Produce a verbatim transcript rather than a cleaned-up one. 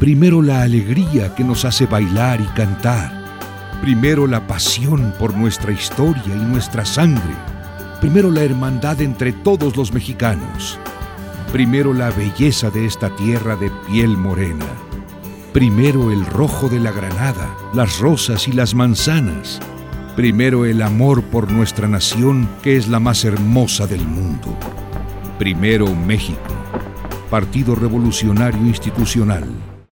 Primero la alegría que nos hace bailar y cantar. Primero la pasión por nuestra historia y nuestra sangre. Primero la hermandad entre todos los mexicanos. Primero la belleza de esta tierra de piel morena. Primero el rojo de la granada, las rosas y las manzanas. Primero el amor por nuestra nación, que es la más hermosa del mundo. Primero México. Partido Revolucionario Institucional.